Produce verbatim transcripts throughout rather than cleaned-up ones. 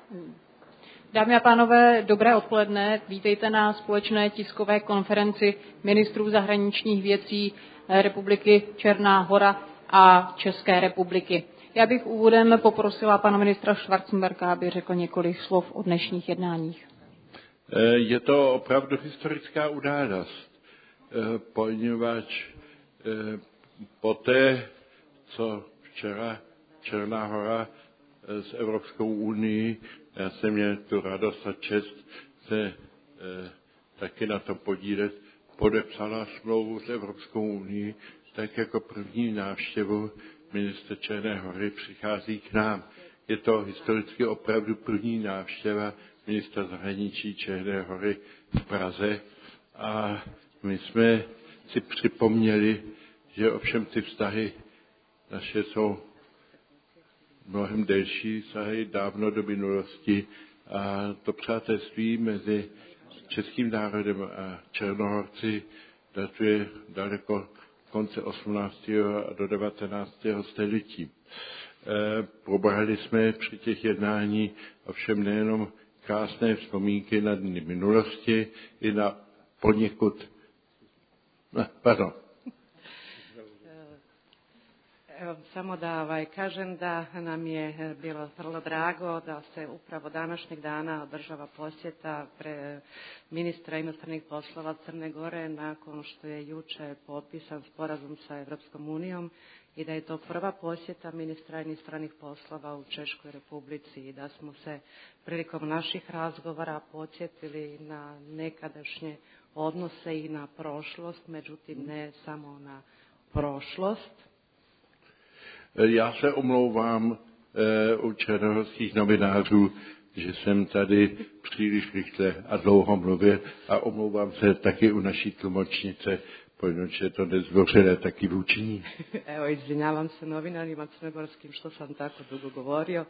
Dámy a pánové, dobré odpoledne. Vítejte na společné tiskové konferenci ministrů zahraničních věcí Republiky Černá Hora a České republiky. Já bych úvodem poprosila pana ministra Schwarzenberga, aby řekl několik slov o dnešních jednáních. Je to opravdu historická událost, poněvadž poté, co včera Černá Hora s Evropskou unii, já jsem měl tu radost a čest se e, taky na to podílet, podepsala smlouvu s Evropskou unii, tak jako první návštěvu ministr Černé Hory přichází k nám. Je to historicky opravdu první návštěva ministra zahraničí Černé Hory v Praze a my jsme si připomněli, že ovšem ty vztahy naše jsou mnohem delší, sahají dávno do minulosti a to přátelství mezi českým národem a Černohorci datuje daleko konce osmnáctého a do devatenáctého století. E, probrali jsme při těch jednání ovšem nejenom krásné vzpomínky na dny minulosti, i na poněkud, no, pardon. Samo da ovaj, kažem da nam je bilo vrlo drago da se upravo današnjeg dana održava posjeta pre ministra inostranih poslova Crne Gore nakon što je juče potpisan sporazum sa Evropskom unijom i da je to prva posjeta ministra inostranih poslova u Češkoj republici i da smo se prilikom naših razgovora podsjetili na nekadašnje odnose i na prošlost, međutim ne samo na prošlost. Já se omlouvám e, u černohorských novinářů, že jsem tady příliš rychle a dlouho mluvil a omlouvám se taky u naší tlumočnice, poněvadž je to nezdvořilé taky vůči ní. Evo, izvinjavam se novinarima crnogorskim što sam tako dugo govorio.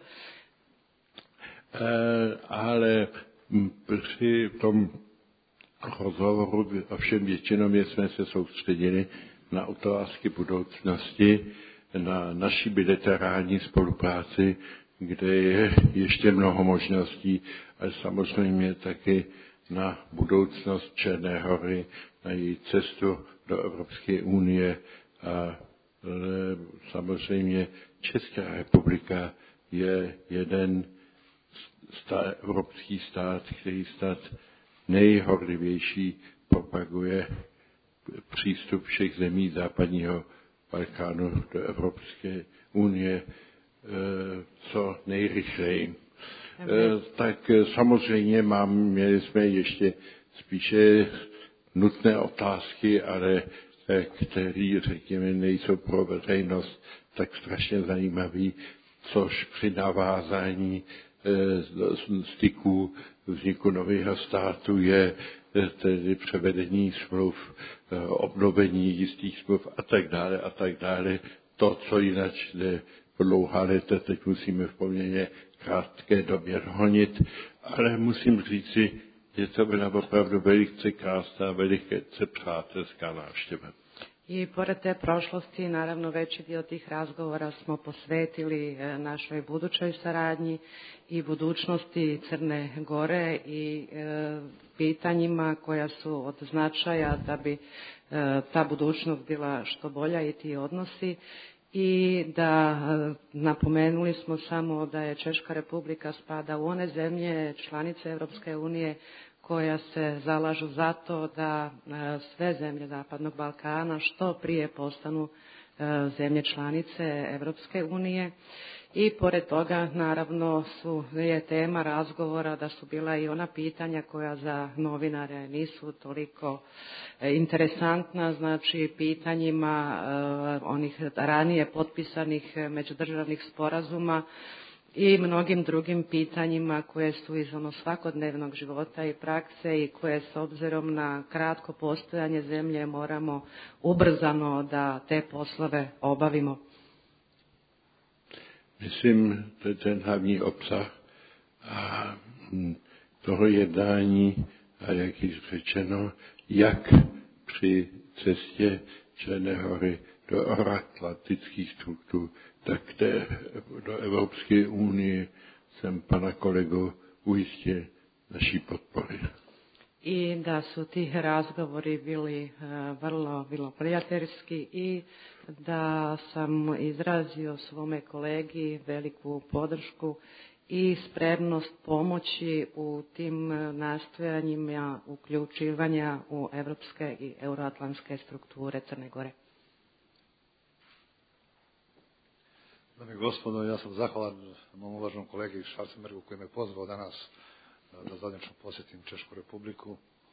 E, ale při tom rozhovoru ovšem většinově jsme se soustředili na otázky budoucnosti, na naší bilaterální spolupráci, kde je ještě mnoho možností, ale samozřejmě taky na budoucnost Černé Hory, na její cestu do Evropské unie a samozřejmě Česká republika je jeden stát, evropský stát, který stát nejhorlivější propaguje přístup všech zemí západního Balkánu do Evropské unie co nejrychleji. Tak samozřejmě mám, měli jsme ještě spíše nutné otázky, ale které, řekněme, nejsou pro veřejnost tak strašně zajímavý, což při navázání styků vzniku nového státu je tedy převedení smluv, obnovení jistých smluv a tak dále a tak dále. To, co jinak jde po dlouhá léta, teď musíme v poměrně krátké době honit, ale musím říci, že to byla opravdu velice krásná, velice přátelská návštěva. I pored te prošlosti, naravno, veći dio tih razgovora smo posvetili našoj budućoj saradnji i budućnosti Crne Gore i e, pitanjima koja su od značaja da bi e, ta budućnost bila što bolja i ti odnosi. I da e, napomenuli smo samo da je Češka republika spada u one zemlje, članice Evropske unije, koja se zalažu za to da sve zemlje Zapadnog Balkana što prije postanu zemlje članice Evropske unije. I pored toga, naravno, su, je tema razgovora da su bila i ona pitanja koja za novinare nisu toliko interesantna, znači pitanjima onih ranije potpisanih međudržavnih sporazuma i mnogim drugim pitanjima koje su iz ono svakodnevnog života i prakse i koje s obzirom na kratko postojanje zemlje moramo ubrzano da te poslove obavimo. Myslím, to je ten hlavní obsah a toho jednání a jak již řečeno, jak při cestě Černé Hory do euroatlantických struktur, tak do Evropské unie jsem pana kolegu ujistil naší podpory. I da su ti razgovori bili vrlo, vrlo prijateljski i da sam izrazio svome kolegi veliku podršku i spremnost pomoći u tim nastojanjima uključivanja u evropske i euroatlantske strukture Crne Gore. Dame i gospodo, ja sam zahvalan mom uvaženom kolegi Schwarzenbergu koji me pozvao danas da zvanično posjetim Češku republiku.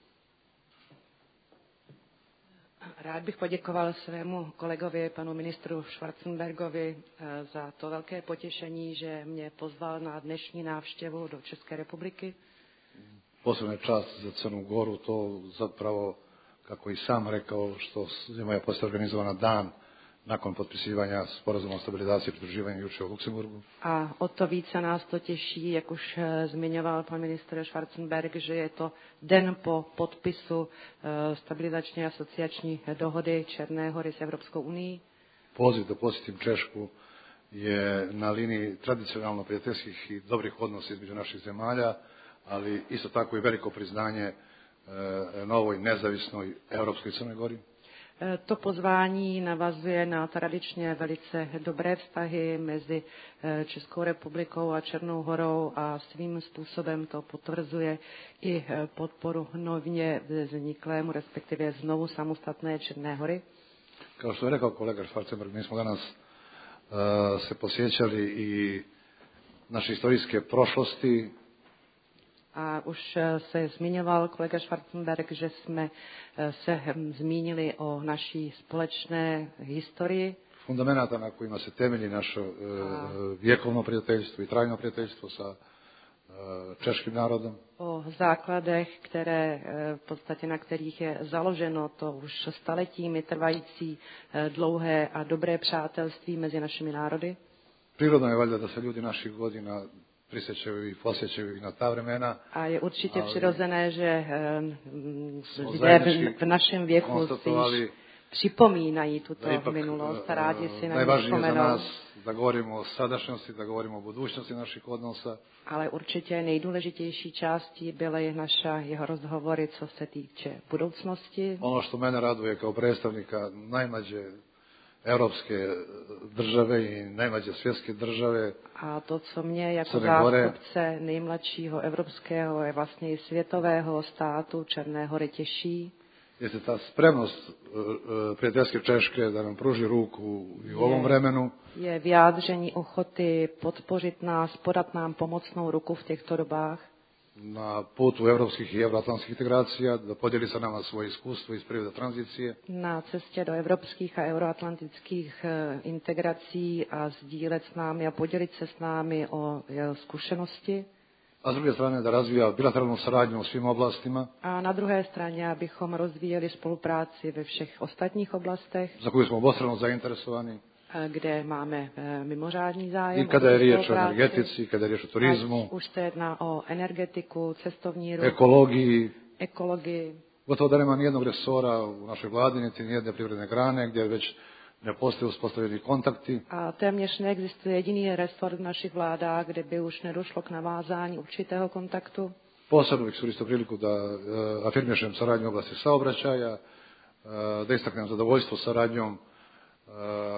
Rád bych poděkoval svému kolegovi, panu ministru Schwarzenbergovi, za to velké potěšení, že mě pozval na dnešní návštěvu do České republiky. Posebna je čast za Crnu Goru, to zapravo, kako i sam rekao, što je moja poslije organizovana dan nakon potpisivanja sporazuma o stabilizaciji i pridruživanju juče u Luksemburgu. A o to více nás to těší, jak už zmiňoval pan ministr Schwarzenberg, že je to den po podpisu stabilizační asociační dohody Černé Hory s Evropskou unii. Poziv da posjetim Češku je na liniji tradicionalno prijateljskih i dobrih odnosa između naših zemalja, ali isto tako i veliko priznanje novoj nezavisnoj Evropskoj Crnoj Gori. To pozvání navazuje na tradičně velice dobré vztahy mezi Českou republikou a Černou Horou a svým způsobem to potvrzuje i podporu nově vzniklému, respektive znovu samostatné Černé Hory. Kao što je rekao kolega Schwarzenberg, mi smo danas uh, se posjećali i naše historijske prošlosti. A už se zmiňoval kolega Schwarzenberg, že jsme se zmínili o naší společné historii. Fundamenata na kojima se temelji naše uh, vjekovno prijateljstvo i trajno prijateljstvo sa uh, češkim národem. O základech, které v podstatě na kterých je založeno to už staletími trvající dlouhé a dobré přátelství mezi našimi národy. Prirodno je valjda da se ljudi naših godina prisjećaju i posjećaju i na ta vremena. A je určitě přirozené, že lidé v našem věku si připomínají tuto minulost a rádi si na ní vzpomenou. Najvažnije za nas da govorimo o sadašnjosti, da govorimo o budućnosti našich odnosa. Ale určitě nejdůležitější částí byly naše jeho rozhovory, co se týče budoucnosti. Ono što mene raduje kao predstavnika najmlađe evropske države i najmlađe svjetske države. A to, co mě jako zástupce nejmladšího evropského a vlastně i světového státu Černé Hory těší, jeste ta spremnost prijateljske Češke da nam pruži ruku i u ovom vremenu. Je vyjádření ochoty podpořit nás, podat nám pomocnou ruku v těchto dobách. Na putu evropskih i euroatlantskih integracija, da podijeli sa nama svoje iskustvo iz perioda tranzicije. Na cestě do evropských a euroatlantických integrací a sdílet s námi a podělit se s námi o zkušenosti. A s druge strane da razvija bilateralnu saradnju u svim oblastima. A na druhé straně, abychom rozvíjeli spolupráci ve všech ostatních oblastech, za koju smo obostrano zainteresovani. Kde máme mimořádný zájem. I kada je riječ o energetici, kada je riječ o turizmu. Ať už se jedná o energetiku, cestovní ruch, ekologiji. ekologii. Gotovo da nema nijednog resora u našoj vladi, niti nijedne privredne grane gdje već ne postoje uspostavljeni kontakti. A téměř neexistuje jediný resort v našich vládách, kde by už nedošlo k navázání určitého kontaktu. Posebno bih iskoristio priliku da uh, afirmišem saradnju u oblasti saobraćaja, uh, da istaknem zadovoljstvo saradnjom uh,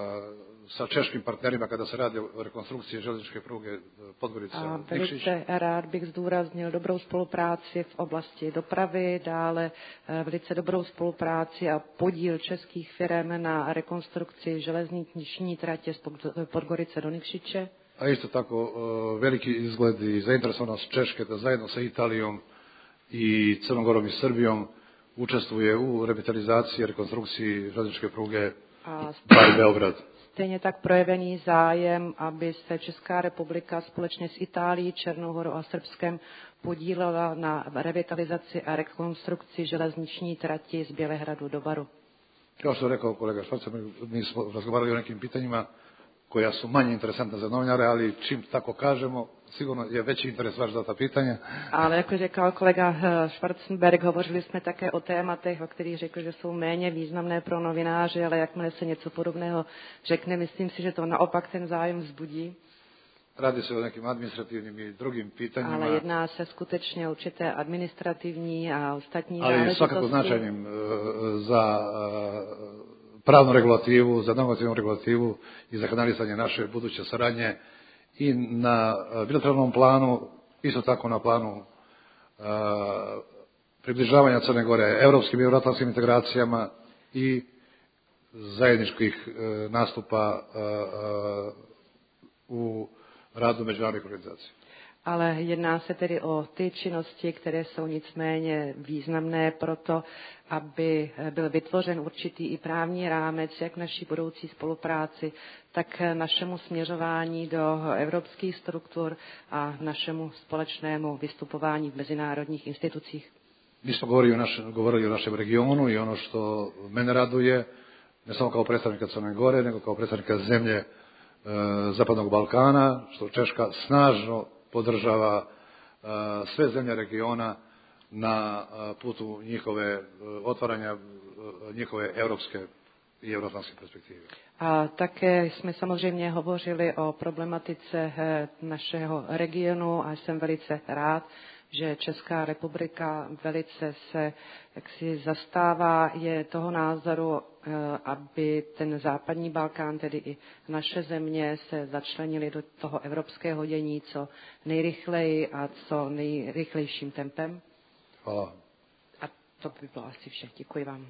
sa češkim partnerima kada se radi o rekonstrukciji železničke pruge Podgorica-Nikšić. A velice rád bych zdůraznil dobrou spolupráci v oblasti dopravy, dále velice dobrou spolupráci a podíl českých firem na rekonstrukci železniční tratě z Podgorice do Nikšiće. A isto tako uh, veliki izgled i zainteresovanost Češke da zajedno sa Italijom i Crnom Gorom i Srbijom učestvuje u revitalizaciji i rekonstrukciji železničke pruge Bar-Beograd. Stejně tak projevený zájem, aby se Česká republika společně s Itálií, Černou Horou a Srbskem podílela na revitalizaci a rekonstrukci železniční trati z Bělehradu do Baru. Kao što je rekao kolega Schwarzenberg, mi smo razgovarali o nekim pitanjima koja su manje interesantna za novinare, ali čim tako kažemo, sigurno je veći interes vaš za ta pitanja. Ale jako říkal kolega Schwarzenberg, hovořili jsme také o tématech, o kterých řekl, že jsou méně významné pro novináře, ale jakmile se něco podobného řekne, myslím si, že to naopak ten zájem vzbudí. radi se o nekim administrativnim i drugim pitanjima. Ale jedná se skutečně určité administrativní a ostatní ali záležitosti. svakako značajnim za pravnu regulativu, za normativnu regulativu i za kanalisanje naše buduće saradnje i na bilateralnom planu, isto tako na planu približavanja Crne Gore evropskim i euroatlantskim integracijama i zajedničkih nastupa u radu međunarodnih organizací. Ale jedná se tedy o ty činnosti, které jsou nicméně významné proto, aby byl vytvořen určitý i právní rámec jak naší budoucí spolupráci, tak našemu směřování do evropských struktur a našemu společnému vystupování v mezinárodních institucích. Mi smo govorili o, naš, govorili o našem regionu i ono što mene raduje, ne samo kao predstavnika Crne Gore, nego kao predstavnika zemlje e, Zapadnog Balkana, što Češka snažno podržava e, sve zemlje regiona na e, putu njihove e, otvaranja e, njihove evropske i euroatlantske perspektive. A také jsme samozřejmě hovořili o problematice našeho regionu a jsem velice rád, že Česká republika velice se jaksi zastává je toho názoru, aby ten západní Balkán, tedy i naše země, se začlenili do toho evropského dění co nejrychleji a co nejrychlejším tempem. Hvala. A to by bylo asi vše. Děkuji vám.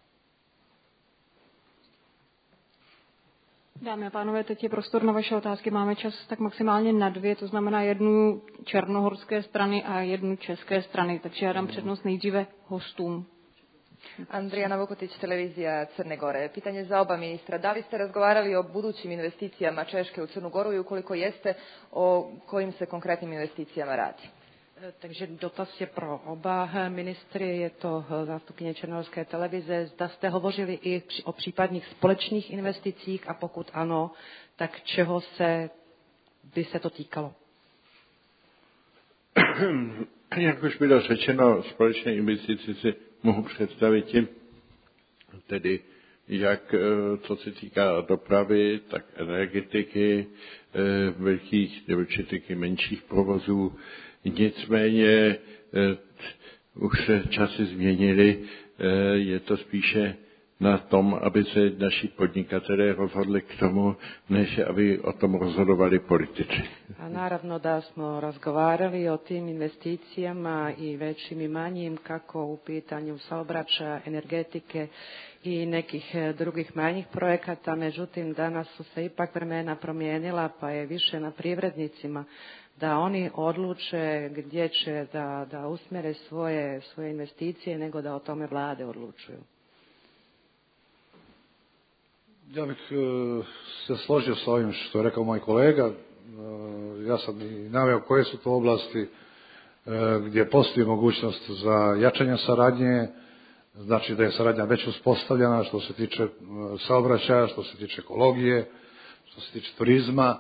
Dámy a pánové, teď je prostor na vaše otázky. Máme čas tak maximálně na dvě, to znamená jednu černohorské strany a jednu české strany. Takže já dám přednost nejdříve hostům. Andrija Novokotić, televizija Crne Gore. Pitanje za oba ministra. Da li ste razgovarali o budućim investicijama Češke u Crnu Goru i ukoliko jeste, o kojim se konkretnim investicijama radi? Takže dotaz je pro oba ministry, je to zástupkyně Černohorské televize. Zda jste hovořili i o případných společných investicích a pokud ano, tak čeho se by se to týkalo? Jak už bylo řečeno, společné investice si mohu představit tím, tedy jak co se týká dopravy, tak energetiky, velkých nebo určitých menších provozů. Nicméně už se časy změnily, je to spíše na tom, aby se naši podnikatelé rozhodli k tomu, než aby o tom rozhodovali politici. A naravno da smo razgovarali o tim investicijama i većim i manjim kako u pitanju saobraćaja, energetike i nekih drugih manjih projekata, međutim danas su se ipak vremena promijenila pa je više na privrednicima da oni odluče gdje će da, da usmjere svoje, svoje investicije nego da o tome vlade odlučuju. Ja bih se složio s ovim što je rekao moj kolega. Ja sam i naveo koje su to oblasti gdje postoji mogućnost za jačanje saradnje, znači da je saradnja već uspostavljena što se tiče saobraćaja, što se tiče ekologije, što se tiče turizma.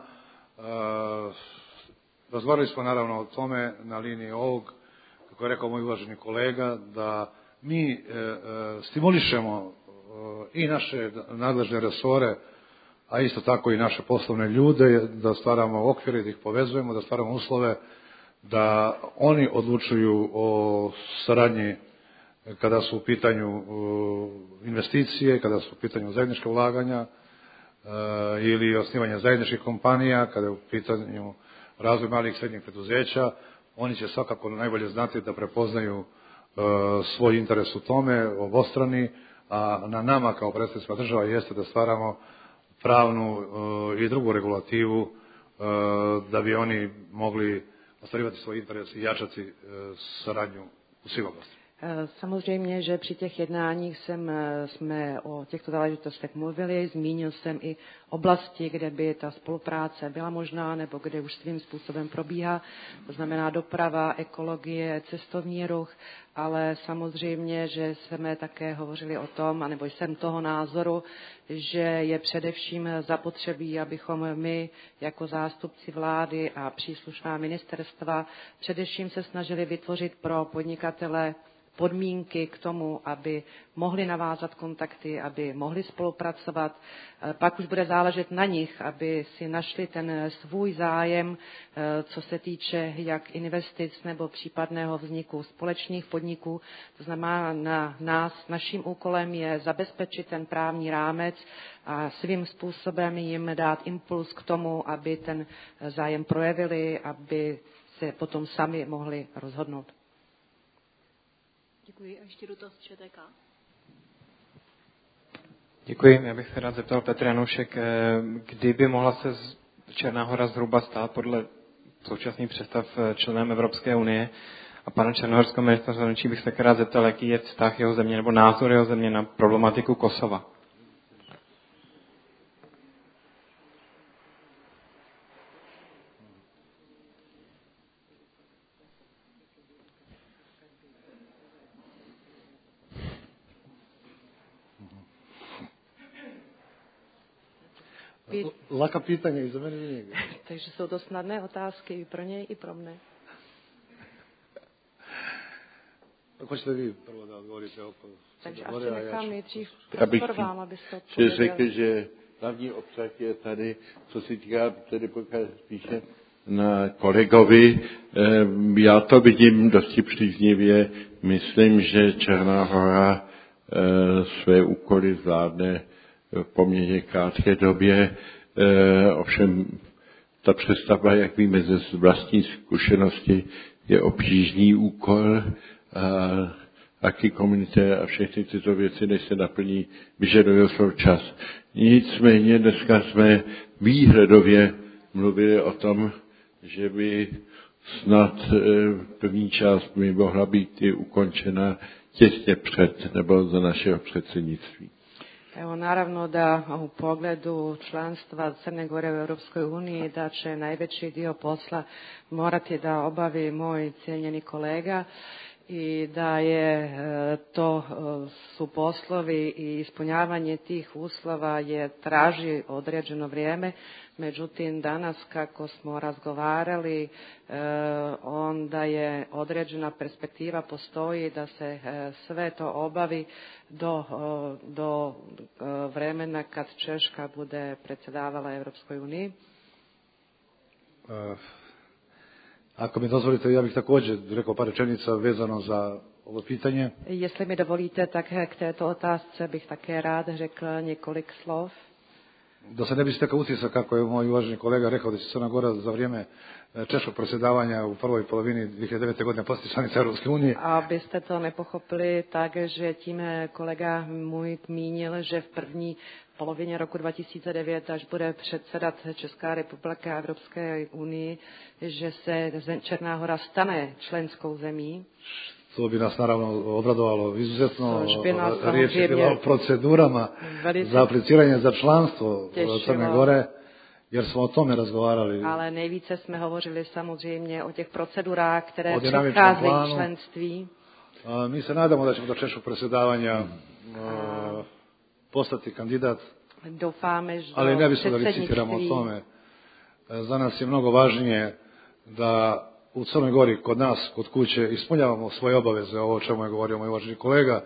Razgovarali smo naravno o tome na liniji ovog, kako je rekao moj uvaženi kolega, da mi e, e, stimulišemo e, i naše nadležne resore, a isto tako i naše poslovne ljude, da stvaramo okvire, da ih povezujemo, da stvaramo uslove, da oni odlučuju o saradnji kada su u pitanju investicije, kada su u pitanju zajednička ulaganja e, ili osnivanje zajedničkih kompanija, kada je u pitanju razvoj malih i srednjih preduzeća. Oni će svakako najbolje znati da prepoznaju e, svoj interes u tome, obostrani, a na nama kao predstavnicima država jeste da stvaramo pravnu e, i drugu regulativu e, da bi oni mogli ostvarivati svoj interes i jačati e, saradnju u svim oblastima. Samozřejmě, že při těch jednáních jsem, jsme o těchto záležitostech mluvili, zmínil jsem i oblasti, kde by ta spolupráce byla možná, nebo kde už svým způsobem probíhá, to znamená doprava, ekologie, cestovní ruch, ale samozřejmě, že jsme také hovořili o tom, anebo jsem toho názoru, že je především zapotřebí, abychom my jako zástupci vlády a příslušná ministerstva především se snažili vytvořit pro podnikatele podmínky k tomu, aby mohli navázat kontakty, aby mohli spolupracovat. Pak už bude záležet na nich, aby si našli ten svůj zájem, co se týče jak investic nebo případného vzniku společných podniků. To znamená, na nás, naším úkolem je zabezpečit ten právní rámec a svým způsobem jim dát impuls k tomu, aby ten zájem projevili, aby se potom sami mohli rozhodnout. Děkuji. A ještě dotaz ČTK. Děkuji. Já bych se rád zeptal Petr Janoušek, kdy by mohla se Černá Hora zhruba stát podle současných představ členem Evropské unie. A pana černohorského ministra zahraničí bych se také rád zeptal, jaký je vztah jeho země nebo názor jeho země na problematiku Kosova. Laka pitanja i za mene i njega. Takže jsou to snadné otázky i pro něj, i pro mne. Hoćete vi prvo da odgovorite oko... Takže asi nechám nejdřív prostor vám, abyste odpověděli. Řekl, že hlavní obsah je tady, co se týká, tedy pokud spíše na kolegovi. Já to vidím dosti příznivě. Myslím, že Černá Hora své úkoly zvládne v poměrně krátké době. Ovšem ta představa, jak víme ze vlastní zkušenosti, je obtížný úkol. Aký komunitě a všechny tyto věci, než se naplní, vyžadují svůj čas. Nicméně dneska jsme výhledově mluvili o tom, že by snad první část by mohla být i ukončena těsně před nebo za našeho předsednictví. Evo, naravno da u pogledu članstva Crne Gore u Europskoj uniji da će najveći dio posla morati da obavi moj cijenjeni kolega i da je to su poslovi i ispunjavanje tih uslova je traži određeno vrijeme. Međutim, danas kako smo razgovarali, onda je određena perspektiva postoji da se sve to obavi do, do vremena kad Češka bude predsjedavala Europskoj uniji. Ako mi dozvolite, ja bih također rekao par rečenica vezano za ovo pitanje. Jestli mi dovolíte, tak k této otázce bych také rád řekl několik slov. Da se ne bi stekao utisak, kako je moj uvaženi kolega rekao, da će Crna Gora za vrijeme češkog predsjedavanja u prvoj polovini dvije hiljade devete. godine postati članica Europske unije. Abyste to nepochopili tak, že tím kolega můj mínil, že v první polovině roku dva tisíce devět, až bude předsedat Česká republika Evropské unii, že se Černá Hora stane členskou zemí. To bi nas naravno obradovalo izuzetno. Riječ je bila o procedurama za apliciranje za članstvo Crne Gore, jer smo o tome razgovarali. Ale nejvíce jsme hovořili samozřejmě o těch procedurách, které předcházejí členství. A mi se nadamo da ćemo do češkog predsjedavanja a, postati kandidat. Doufáme, že ali ne bismo da licitiramo o tome. Za nas je mnogo važnije da u Crnoj Gori, kod nas, kod kuće, ispunjavamo svoje obaveze, ovo o čemu je govorio moj uvaženi kolega,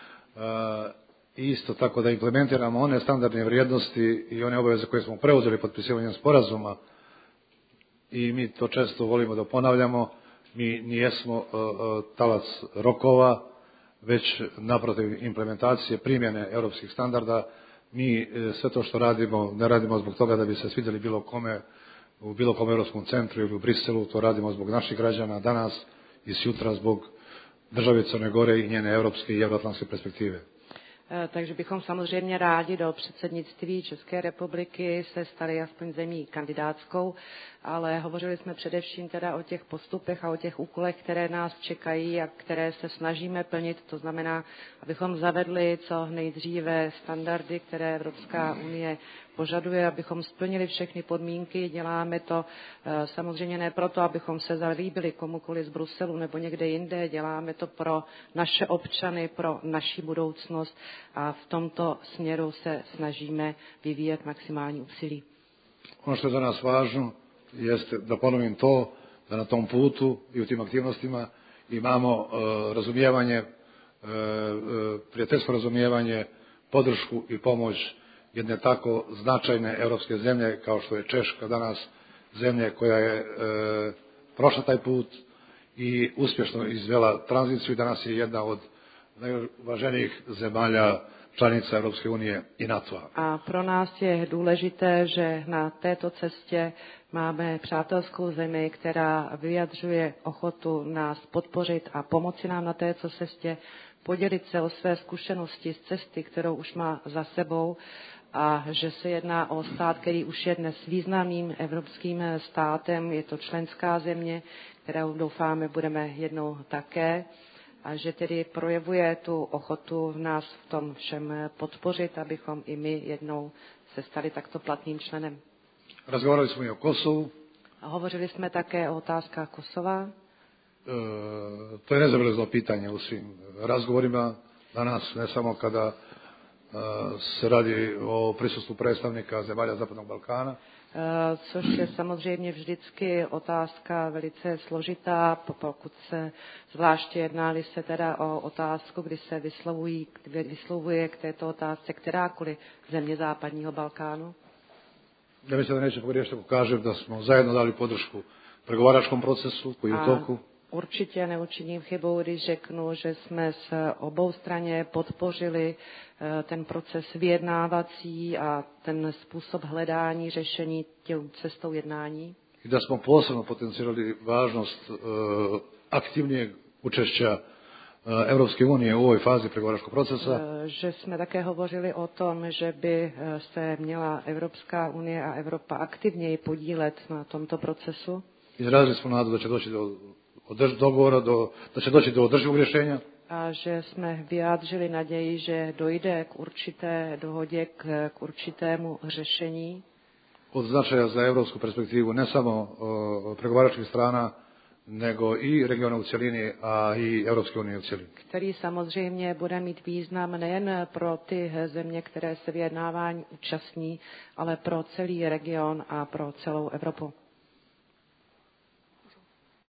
i isto tako da implementiramo one standardne vrijednosti i one obaveze koje smo preuzeli potpisivanjem sporazuma, i mi to često volimo da ponavljamo, mi nijesmo talac rokova, već naprotiv implementacije, primjene europskih standarda. Mi sve to što radimo, ne radimo zbog toga da bi se svidjeli bilo kome u bilo kom europskom centru ili u Briselu, to radimo zbog naših građana danas i sutra zbog države Crne Gore i njene europske i euroatlantske perspektive. Takže bychom samozřejmě rádi do předsednictví České republiky se stali aspoň zemí kandidátskou, ale hovořili jsme především teda o těch postupech a o těch úkolech, které nás čekají a které se snažíme plnit. To znamená, abychom zavedli co nejdříve standardy, které Evropská unie požaduje, abychom splnili všechny podmínky. Děláme to samozřejmě ne proto, abychom se zalíbili komukoliv z Bruselu nebo někde jinde. Děláme to pro naše občany, pro naši budoucnost a v tomto směru se snažíme vyvíjet maximální úsilí. Ono što je za nas važno jeste da ponovim to, da na tom putu i u tim aktivnostima imamo uh, razumijevanje prijateljsko razumijevanje, podršku i pomoć jedne tako značajne europske zemlje kao što je Češka danas, zemlje koja je e, prošla taj put i uspješno izvela tranziciju i danas je jedna od najvaženijih zemalja članica Evropské unie i NATO-a. A pro nás je důležité, že na této cestě máme přátelskou zemi, která vyjadřuje ochotu nás podpořit a pomoci nám na této cestě, podělit se o své zkušenosti z cesty, kterou už má za sebou, a že se jedná o stát, který už je dnes významným evropským státem, je to členská země, kterou doufáme budeme jednou také, a že tedy projevuje tu ochotu nás v tom všem podpořit, abychom i my jednou se stali takto platným členem. Razgovarali jsme i o Kosovu. A hovořili jsme také o otázkách Kosova. E, to je nezaobilazno pitanje u svim razgovorima danas, ne samo kada se radi o prisustvu predstavnika zemalja Zapadnog Balkána. Což je samozřejmě vždycky otázka velice složitá, pokud se zvláště jednali se teda o otázku, kdy se vyslovují, vyslovuje k této otázce kterákoliv země Západního Balkánu. Ja mislim da neće pogriješiti ako kažem da smo zajedno dali podršku pregovaračkom procesu koji je u toku. Určitě neučiním chybou, když řeknu, že jsme s obou straně podpořili ten proces vyjednávací a ten způsob hledání řešení tím cestou jednání. I da smo posebno potencirali važnost uh, aktivnijeg učešća Evropské unie u ovoj fazi pregovaračkog procesa. Že jsme také hovořili o tom, že by se měla Evropská unie a Evropa aktivněji podílet na tomto procesu. Izrazili smo nadu da će doći do održ, dogovora, do, da će doći do održivog rješenja. A že jsme vyjádřili naději, že dojde k určité dohodě, k, k určitému řešení. Od značaja za evropsku perspektivu ne samo o, pregovaračkih strana, nego i regiona u cjelini, a i Evropské unie u cjelini. Který samozřejmě bude mít význam nejen pro ty země, které se vyjednávání účastní, ale pro celý region a pro celou Evropu.